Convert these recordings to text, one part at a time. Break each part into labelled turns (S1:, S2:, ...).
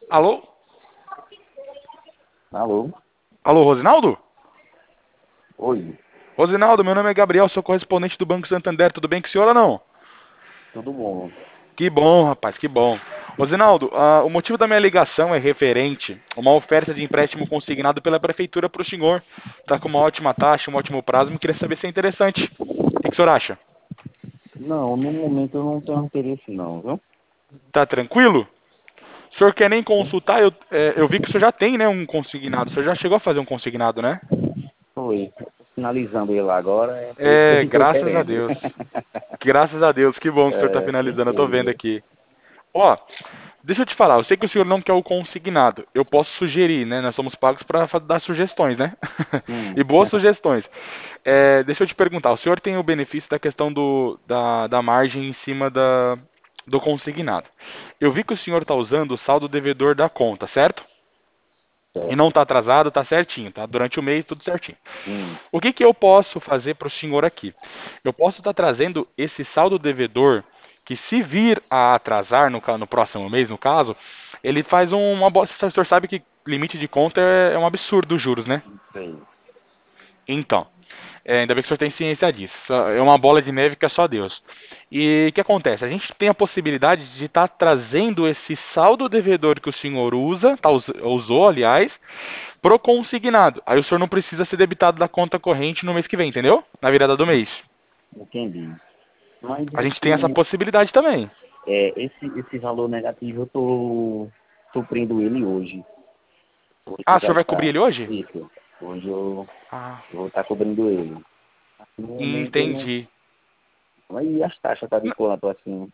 S1: Alô?
S2: Alô?
S1: Alô, Rosinaldo?
S2: Oi,
S1: Rosinaldo, meu nome é Gabriel, sou correspondente do Banco Santander. Tudo bem com o senhor ou não?
S2: tudo bom?
S1: Que bom, rapaz, que bom. Rosinaldo, o motivo da minha ligação é referente a uma oferta de empréstimo consignado pela prefeitura para o senhor. Tá com uma ótima taxa, um ótimo prazo, me queria saber se é interessante. O que o senhor acha?
S2: Não, no momento eu não tenho interesse não, viu?
S1: Tá tranquilo? O senhor quer nem consultar? Eu vi que o senhor já tem, né, um consignado. O senhor já chegou a fazer um consignado, né?
S2: Oi, tô finalizando ele agora, é isso que eu
S1: É,
S2: estou
S1: graças a
S2: querendo.
S1: Deus. Graças a Deus, que bom que o senhor está finalizando, eu tô vendo
S2: Certeza.
S1: aqui. Ó, deixa eu te falar, eu sei que o senhor não quer o consignado. Eu posso sugerir, né? Nós somos pagos para dar sugestões, né?
S2: Hum,
S1: E boas sugestões. É, deixa eu te perguntar, o senhor tem o benefício da questão da margem em cima do consignado. Eu vi que o senhor está usando o saldo devedor da conta, certo? E não
S2: certo.
S1: está atrasado, está certinho, tá? Durante o mês, tudo certinho.
S2: Hum,
S1: O que que eu posso fazer para o senhor aqui? Eu posso estar trazendo esse saldo devedor que, se vir a atrasar no próximo mês, no caso, ele faz uma boa. O senhor sabe que limite de conta é um absurdo os juros, né?
S2: sei.
S1: Então, ainda bem que o senhor tem ciência disso. É uma bola de neve que é só Deus. E o que acontece? A gente tem a possibilidade de estar trazendo esse saldo devedor que o senhor usa, usou, aliás, pro consignado. Aí o senhor não precisa ser debitado da conta corrente no mês que vem, entendeu? Na virada do mês.
S2: Entendi. Mas
S1: A gente tem essa possibilidade também.
S2: esse valor negativo eu tô suprindo ele hoje.
S1: Ah,
S2: Hoje
S1: o senhor
S2: já
S1: vai cobrir
S2: está.
S1: ele hoje?
S2: Isso. Hoje eu
S1: Ah,
S2: vou estar cobrindo ele. No momento eu não.
S1: entendi.
S2: Aí as taxas tá de
S1: N-
S2: quanto assim?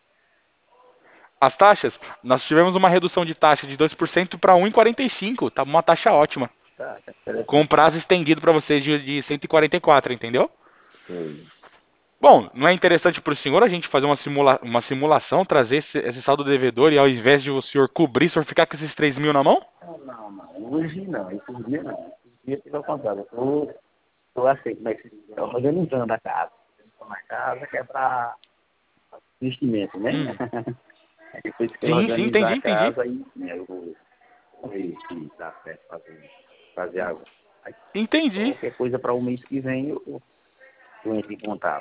S1: As taxas, nós tivemos uma redução de taxa de 2% para 1,45. Tá uma taxa ótima.
S2: Tá
S1: Com
S2: interessante.
S1: prazo estendido para vocês de 144, entendeu?
S2: Sei.
S1: Bom, não é interessante para o senhor a gente fazer uma simulação, trazer esse saldo devedor e ao invés de o senhor cobrir, o senhor ficar com esses 3 mil na mão?
S2: Não. Hoje não, esses dias não. Esses dias pelo contrário. Tô assim, como é que se diz? Organizando a casa. Organizando a casa que é para investimento, né?
S1: Hum.
S2: Aí depois que eu
S1: Sim, sim,
S2: organizar
S1: entendi,
S2: a
S1: entendi.
S2: casa, aí né, eu vou ver se dá certo fazer algo. Aí
S1: Entendi.
S2: qualquer coisa para o mês que vem eu entro em contato.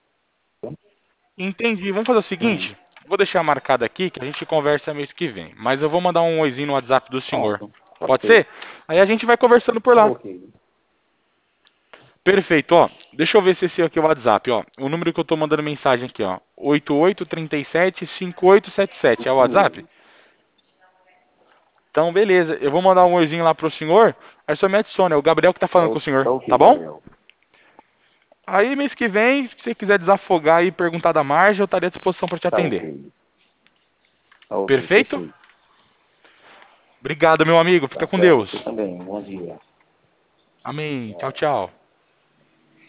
S1: Entendi. Vamos fazer o
S2: Hum,
S1: seguinte? Vou deixar marcado aqui que a gente conversa mês que vem. Mas eu vou mandar um oizinho no WhatsApp do senhor.
S2: pronto.
S1: Pode
S2: Ok.
S1: ser? Aí a gente vai conversando por lá.
S2: Ok.
S1: Perfeito, ó. Deixa eu ver se esse aqui é o WhatsApp, ó. O número que eu tô mandando mensagem aqui, ó. 88375877. É o
S2: Isso
S1: WhatsApp?
S2: mesmo.
S1: Então, beleza. Eu vou mandar um oizinho lá pro senhor. Aí só me adiciona. É o Gabriel que tá falando com o
S2: Tá
S1: senhor.
S2: ok,
S1: Tá bom?
S2: Gabriel.
S1: Aí mês que vem, se você quiser desafogar e perguntar da margem, eu estaria à disposição para te
S2: Tá
S1: atender.
S2: ok. Tá ok,
S1: Perfeito?
S2: perfeito.
S1: Obrigado, meu amigo. Fica
S2: Tá
S1: com
S2: certo. Você
S1: Deus.
S2: também. Bom dia.
S1: Amém. Tchau, tchau.